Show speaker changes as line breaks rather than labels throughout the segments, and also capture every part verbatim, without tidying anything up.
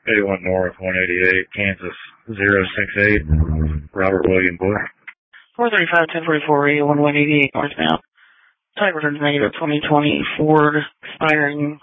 eighty-one North, one eighty-eight, Kansas, zero six eight, Robert William Bush.
four thirty-five, ten forty-four, eighty-one, one eighty-eight, northbound. Type returns negative, twenty twenty Ford, expiring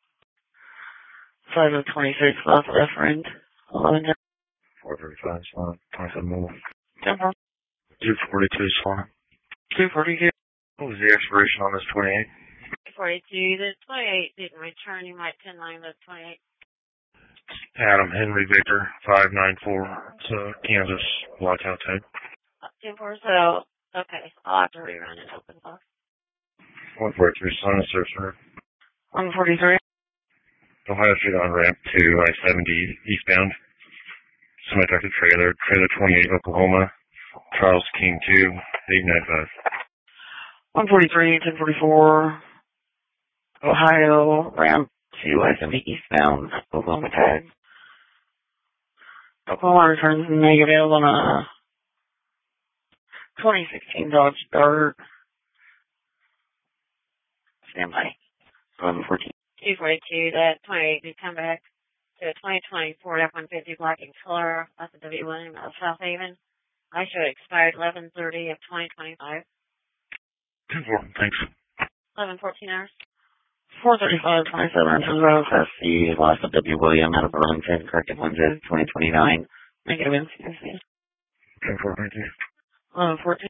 five of twenty-six, last reference, eleven.
four thirty-five, Swan, twenty-seven mobile.
ten four.
two forty-two, Swan.
two forty-two.
What was the expiration on this twenty-eight?
forty-two. The twenty-eight didn't return. You might ten nine the twenty-eight.
Adam Henry Victor, five nine four, to Kansas, lockout type.
ten four, so, okay. I'll have to rerun it open box.
one forty-three, Sun, sir, sir.
one forty-three.
Ohio Street on ramp to I seventy eastbound. Semi-tractor trailer, trailer twenty-eight, Oklahoma. Charles King two, eight ninety-five.
one forty-three, ten forty-four, Ohio, ramp to I seventy eastbound, Oklahoma tag. Oklahoma returns negative on a twenty sixteen Dodge Dart. Standby. eleven fourteen.
two forty-two, that twenty-eight did come back to a twenty twenty Ford F one fifty black Explorer. That's a W William of South Haven. I show it expired eleven thirty of twenty twenty-five.
ten four, thanks.
eleven fourteen hours.
four thirty-five, twenty-seven inches of S C, last of W William out of Burlington, corrected lenses, twenty twenty-nine. Negative N C S C.
ten four, thank you.
eleven fourteen.